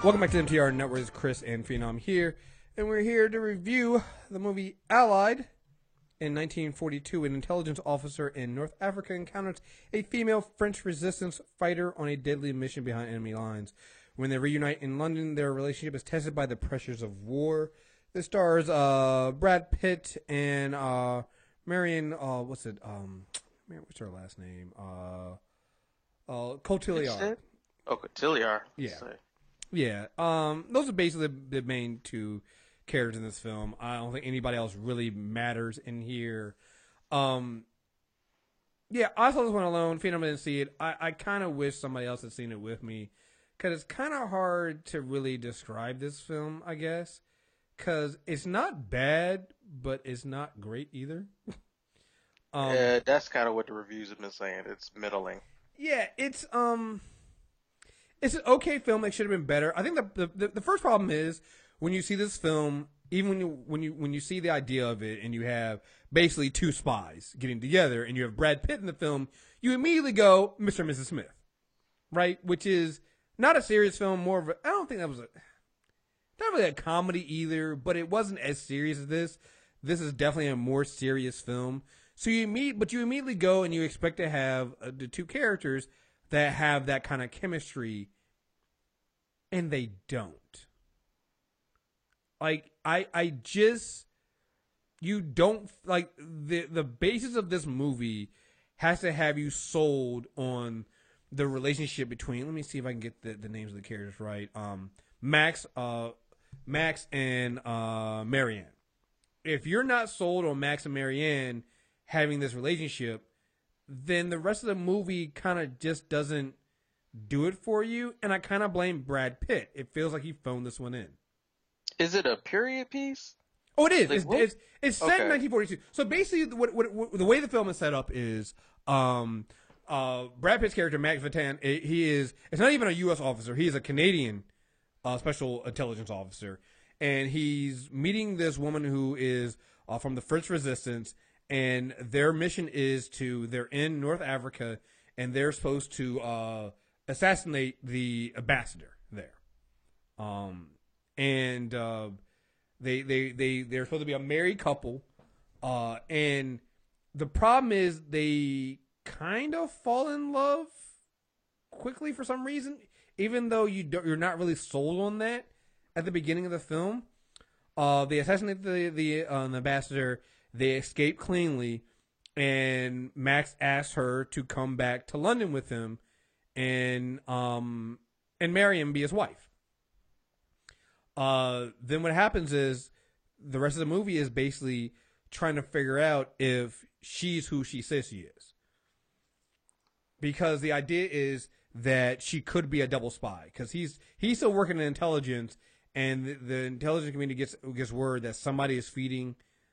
Welcome back to MTR Network. It's Chris and Phenom here, and we're here to review the movie Allied. In 1942, an intelligence officer in North Africa encounters a female French resistance fighter on a deadly mission behind enemy lines. When they reunite in London, their relationship is tested by the pressures of war. This stars Brad Pitt and Marion. What's her last name? Cotillard. Oh, Cotillard. Yeah. Yeah. Those are basically the main two characters in this film. I don't think anybody else really matters in here. Yeah, I saw this one alone. Phenom didn't see it. I kind of wish somebody else had seen it with me, because it's kind of hard to really describe this film, I guess, because it's not bad, but it's not great either. Yeah, that's kind of what the reviews have been saying. It's middling. Yeah, it's an okay film. It should have been better. I think the first problem is, when you see this film, even when you see the idea of it, and you have basically two spies getting together, and you have Brad Pitt in the film, you immediately go Mr. and Mrs. Smith, right? Which is not a serious film, more of a, I don't think that was not really a comedy either, but it wasn't as serious as this. This is definitely a more serious film. So you immediately go and you expect to have the two characters that have that kind of chemistry, and they don't. Like, you don't, like, the basis of this movie has to have you sold on the relationship between, let me see if I can get the names of the characters right. Max and Marianne. If you're not sold on Max and Marianne having this relationship, then the rest of the movie kind of just doesn't do it for you. And I kind of blame Brad Pitt. It feels like he phoned this one in. Is it a period piece? Oh, it is. Like, it's set in 1942. So basically, what the way the film is set up is, Brad Pitt's character Max Vatan, it's not even a U.S. officer. He is a Canadian special intelligence officer, and he's meeting this woman who is from the French Resistance, and their mission is they're in North Africa, and they're supposed to assassinate the ambassador there. And they're supposed to be a married couple, and the problem is they kind of fall in love quickly for some reason, even though you're not really sold on that at the beginning of the film. They assassinate the ambassador. They escape cleanly, and Max asks her to come back to London with him, and marry him, be his wife. Then what happens is the rest of the movie is basically trying to figure out if she's who she says she is. Because the idea is that she could be a double spy, because he's still working in intelligence, and the intelligence community gets word that somebody is feeding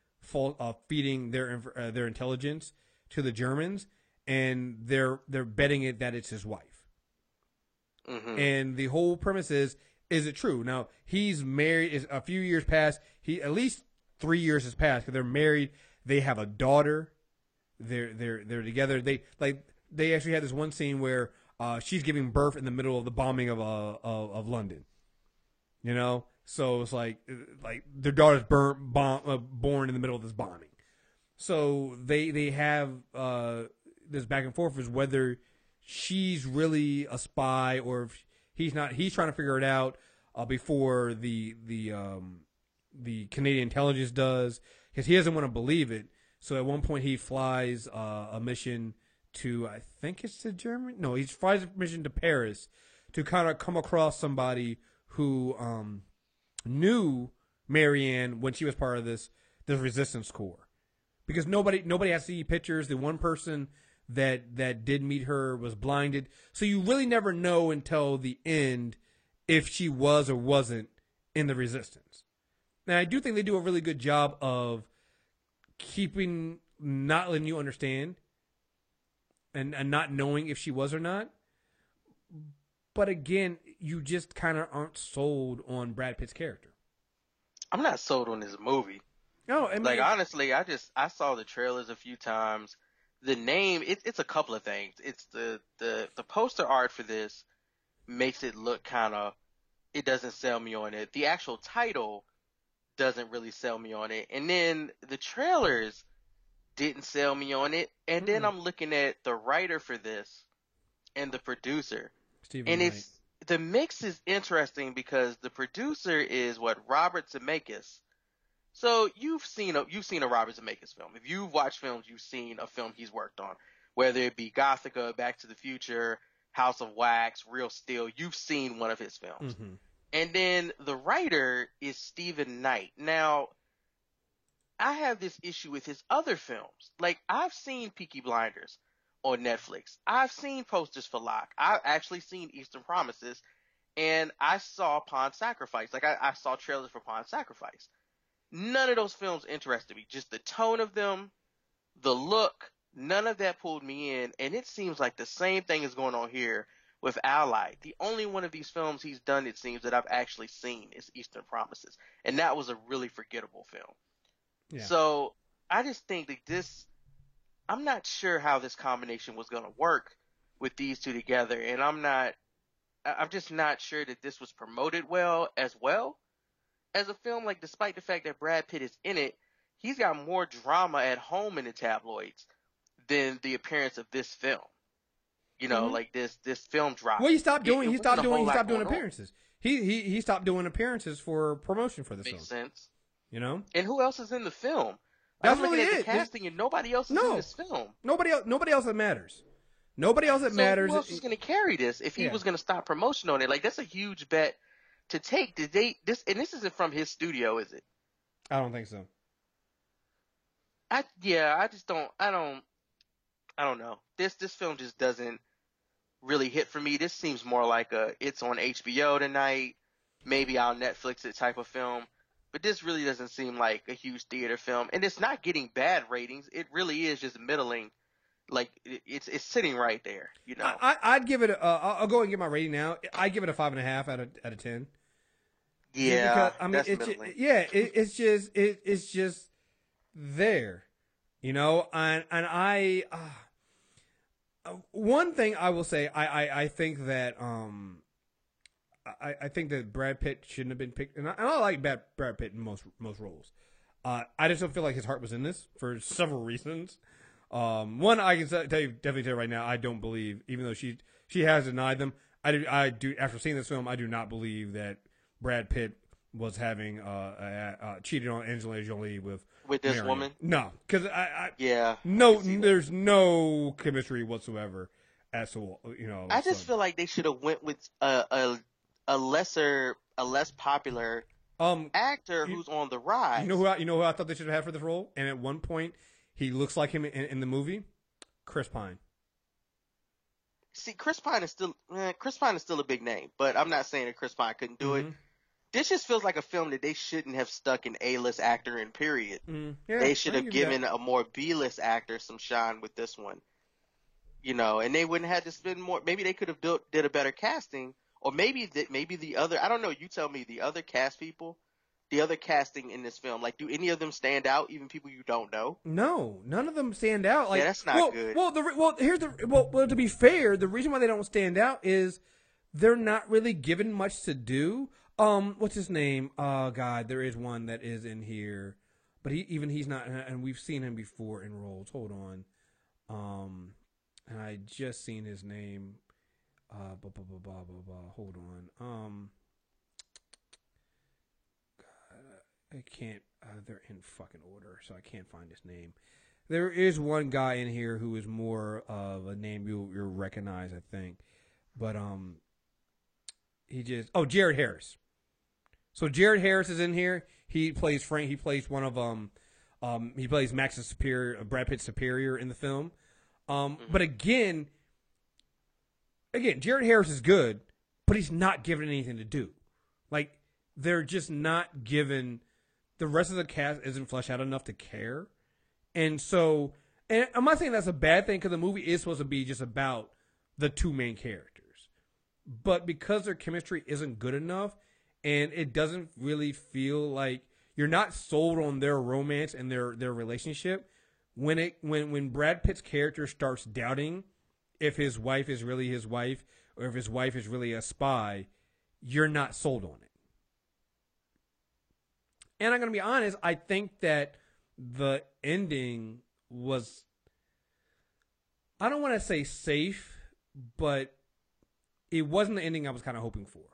their intelligence to the Germans, and they're betting it that it's his wife. Mm-hmm. And the whole premise is it true? Now, he's married. A few years past. At least 3 years has passed, because they're married. They have a daughter. They're together. They actually had this one scene where she's giving birth in the middle of the bombing of London. You know, so it's like their daughter's born in the middle of this bombing. So they have this back and forth as whether she's really a spy or if he's not. He's trying to figure it out before the Canadian intelligence does, because he doesn't want to believe it. So at one point he flies a mission to, I think it's to Germany. No, he flies a mission to Paris to kind of come across somebody who knew Marianne when she was part of this resistance corps, because nobody has seen pictures. The one person that did meet her was blinded, so you really never know until the end if she was or wasn't in the resistance. Now, I do think they do a really good job of not letting you understand and not knowing if she was or not. But again, you just kind of aren't sold on Brad Pitt's character. I'm not sold on this movie. No, I mean, honestly, I saw the trailers a few times. The name, it's a couple of things. It's the poster art for this makes it look kind of it doesn't sell me on it. The actual title doesn't really sell me on it. And then the trailers didn't sell me on it. And then I'm looking at the writer for this and the producer. Stephen And Knight. the mix is interesting because the producer is Robert Zemeckis. So you've seen a Robert Zemeckis film. If you've watched films, you've seen a film he's worked on, whether it be Gothica, Back to the Future, House of Wax, Real Steel. You've seen one of his films. Mm-hmm. And then the writer is Stephen Knight. Now, I have this issue with his other films. Like, I've seen Peaky Blinders on Netflix. I've seen posters for Locke. I've actually seen Eastern Promises. And I saw Pawn Sacrifice. Like, I saw trailers for Pawn Sacrifice. None of those films interested me. Just the tone of them, the look, none of that pulled me in. And it seems like the same thing is going on here with Allied. The only one of these films he's done, it seems, that I've actually seen is Eastern Promises. And that was a really forgettable film. Yeah. So I just think that I'm not sure how this combination was going to work with these two together. And I'm just not sure that this was promoted well as a film. Like, despite the fact that Brad Pitt is in it, he's got more drama at home in the tabloids than the appearance of this film. You know, like this film drop. Well, he stopped doing appearances. He stopped doing appearances for promotion for the film. Makes sense. You know? And who else is in the film? That's really it. The casting, and nobody else is in this film. Nobody else that matters. Nobody else that matters. Who else is going to carry this if he was going to stop promotion on it? Like, that's a huge bet to take. This isn't from his studio, is it? I don't think so. I don't know. This film just doesn't really hit for me. This seems more like it's on HBO tonight, maybe I'll Netflix it type of film. But this really doesn't seem like a huge theater film, and it's not getting bad ratings. It really is just middling. Like, it's sitting right there, you know. I'd give it. I'll go and give my rating now. I'd give it a 5.5 out of 10. Yeah, because, I mean, that's middling. It's just there, you know. And I one thing I will say, I think that I think that Brad Pitt shouldn't have been picked, and I like Brad Pitt in most roles. I just don't feel like his heart was in this for several reasons. One, I can definitely tell you right now, I don't believe, even though she has denied them, I do after seeing this film, I do not believe that Brad Pitt was having cheated on Angelina Jolie with this Marion. woman. No, because there's no chemistry whatsoever. As to, you know, I just feel like they should have went with a less popular actor who's on the rise. You know who I thought they should have had for this role, and at one point he looks like him in the movie, Chris Pine. See, Chris Pine is still a big name, but I'm not saying that Chris Pine couldn't do it. This just feels like a film that they shouldn't have stuck an A-list actor in. Period. Yeah, they should have given a more B-list actor some shine with this one. You know, and they wouldn't have to spend more. Maybe they could have did a better casting, or maybe the other. I don't know. You tell me. The other casting in this film. Like, do any of them stand out? Even people you don't know. No, none of them stand out. Like, yeah, that's not good. Well, to be fair, the reason why they don't stand out is they're not really given much to do. What's his name? God, there is one that is in here, but he's not, and we've seen him before in roles. Hold on. And I just seen his name. Hold on. God, I can't. They're in fucking order, so I can't find his name. There is one guy in here who is more of a name you'll recognize, I think. But Jared Harris. So Jared Harris is in here. He plays Frank. He plays one of he plays Max's superior, Brad Pitt's superior in the film. But again, Jared Harris is good, but he's not given anything to do. Like, they're just not given. The rest of the cast isn't fleshed out enough to care. And so, and I'm not saying that's a bad thing, because the movie is supposed to be just about the two main characters. But because their chemistry isn't good enough, and it doesn't really feel like you're not sold on their romance and their relationship, when Brad Pitt's character starts doubting if his wife is really his wife or if his wife is really a spy, you're not sold on it. And I'm going to be honest, I think that the ending was, I don't want to say safe, but it wasn't the ending I was kind of hoping for.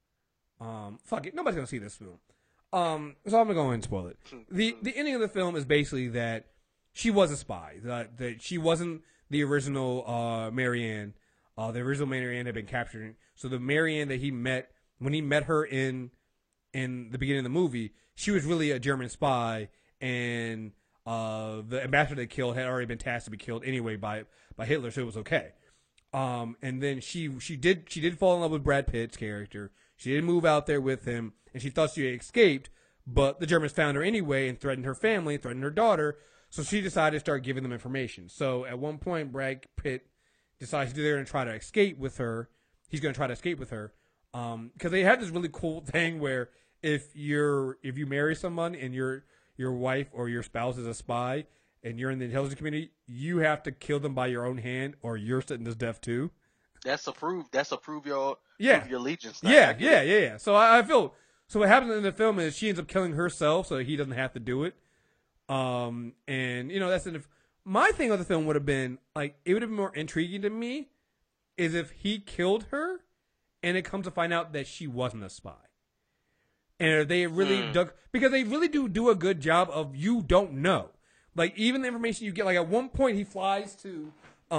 Fuck it, nobody's going to see this film. So I'm going to go ahead and spoil it. The ending of the film is basically that she was a spy. That she wasn't the original Marianne. The original Marianne had been captured. So the Marianne that he met, when he met her in the beginning of the movie, she was really a German spy, and the ambassador they killed had already been tasked to be killed anyway by Hitler, so it was okay. And then she did fall in love with Brad Pitt's character. She did move out there with him, and she thought she had escaped, but the Germans found her anyway and threatened her family, threatened her daughter, so she decided to start giving them information. So at one point, Brad Pitt decides they're going to try to escape with her. He's going to try to escape with her, because they had this really cool thing where if you marry someone and your wife or your spouse is a spy and you're in the intelligence community, you have to kill them by your own hand or you're sentenced to death too. That's a prove your allegiance. Yeah. So I feel, so what happens in the film is she ends up killing herself so he doesn't have to do it. And that's my thing with the film would have been like, it would have been more intriguing to me is if he killed her and it comes to find out that she wasn't a spy. And they really because they really do a good job of, you don't know. Like, even the information you get, like at one point he flies to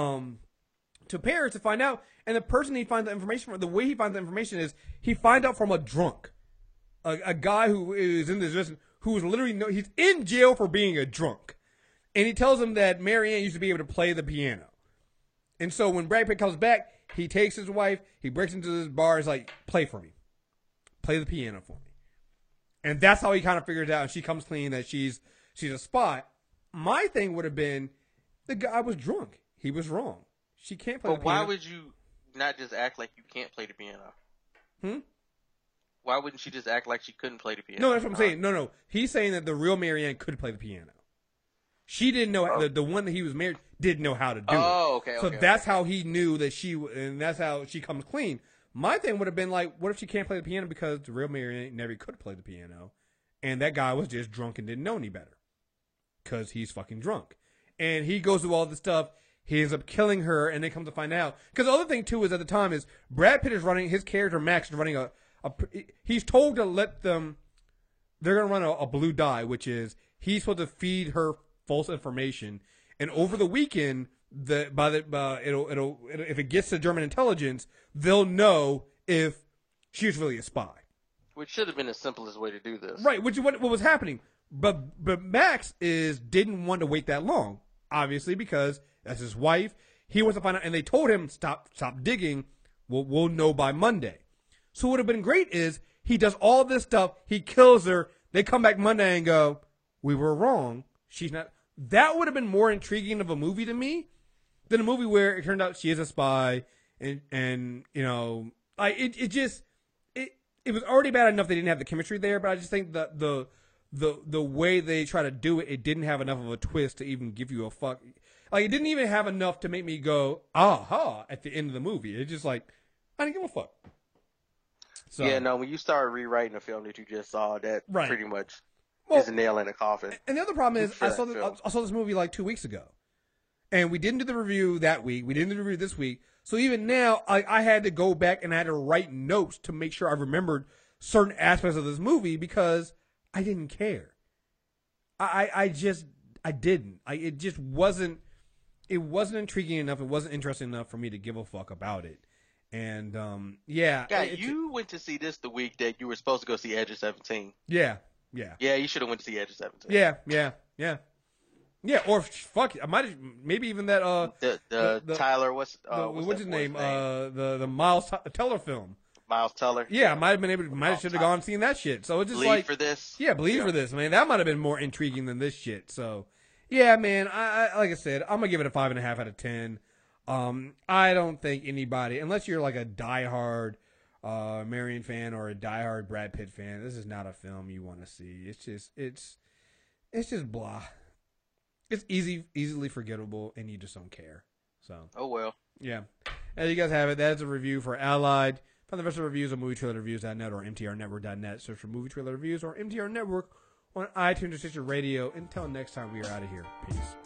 Paris to find out, and the person he finds the information from, the way he finds the information is he finds out from a drunk. A guy who is in this, who is literally, he's in jail for being a drunk. And he tells him that Marianne used to be able to play the piano. And so when Brad Pitt comes back, he takes his wife, he breaks into this bar, he's like, play for me. Play the piano for me. And that's how he kind of figures out, and she comes clean that she's a spy. My thing would have been, the guy was drunk. He was wrong. She can't play the piano. But why would you not just act like you can't play the piano? Why wouldn't she just act like she couldn't play the piano? No, that's what I'm saying. No. He's saying that the real Marianne could play the piano. She didn't know, the one that he was married didn't know how to do it. Oh, okay. So that's how he knew that and that's how she comes clean. My thing would have been like, what if she can't play the piano because the real Marianne never could play the piano, and that guy was just drunk and didn't know any better because he's fucking drunk. And he goes through all this stuff. He ends up killing her, and they come to find out. Because the other thing, too, is at the time is Brad Pitt is running, his character Max is running he's told to let them, they're going to run a blue dye, which is he's supposed to feed her false information. And over the weekend, if it gets to German intelligence, they'll know if she was really a spy. Which should have been the simplest way to do this. Right, which is what was happening. But Max didn't want to wait that long, obviously, because that's his wife. He wants to find out, and they told him, stop digging. We'll know by Monday. So what would have been great is he does all this stuff. He kills her. They come back Monday and go, we were wrong. She's not. That would have been more intriguing of a movie to me than a movie where it turned out she is a spy, and it was already bad enough they didn't have the chemistry there, but I just think that the way they try to do it, it didn't have enough of a twist to even give you a fuck. Like, it didn't even have enough to make me go, aha, at the end of the movie. It's just like, I didn't give a fuck. So, yeah, no, when you start rewriting the film that you just saw, that pretty much is a nail in the coffin. And the other problem is, I saw this movie like 2 weeks ago. And we didn't do the review that week. We didn't do the review this week. So even now, I had to go back and I had to write notes to make sure I remembered certain aspects of this movie because I didn't care. I didn't. It just wasn't. It wasn't intriguing enough. It wasn't interesting enough for me to give a fuck about it. And yeah. God, you went to see this the week that you were supposed to go see Edge of 17. Yeah. Yeah, you should have went to see Edge of 17. Yeah, or fuck it. I might maybe even that the Tyler what's his name? The Miles Teller film. Miles Teller. Yeah, I might have been able to should have gone and seen that shit. So it's just Bleed for this. Yeah, Bleed for this, man. That might have been more intriguing than this shit. So yeah, man, I like I said, I'm gonna give it a 5.5 out of 10. I don't think anybody, unless you're like a diehard Marion fan or a diehard Brad Pitt fan, this is not a film you want to see. It's just blah. It's easily forgettable, and you just don't care. So. Oh well. Yeah. As you guys have it, that's a review for Allied. Find the rest of the reviews on movietrailerreviews.net or mtrnetwork.net. Search for Movie Trailer Reviews or MTR Network on iTunes or Stitcher Radio. Until next time, we are out of here. Peace.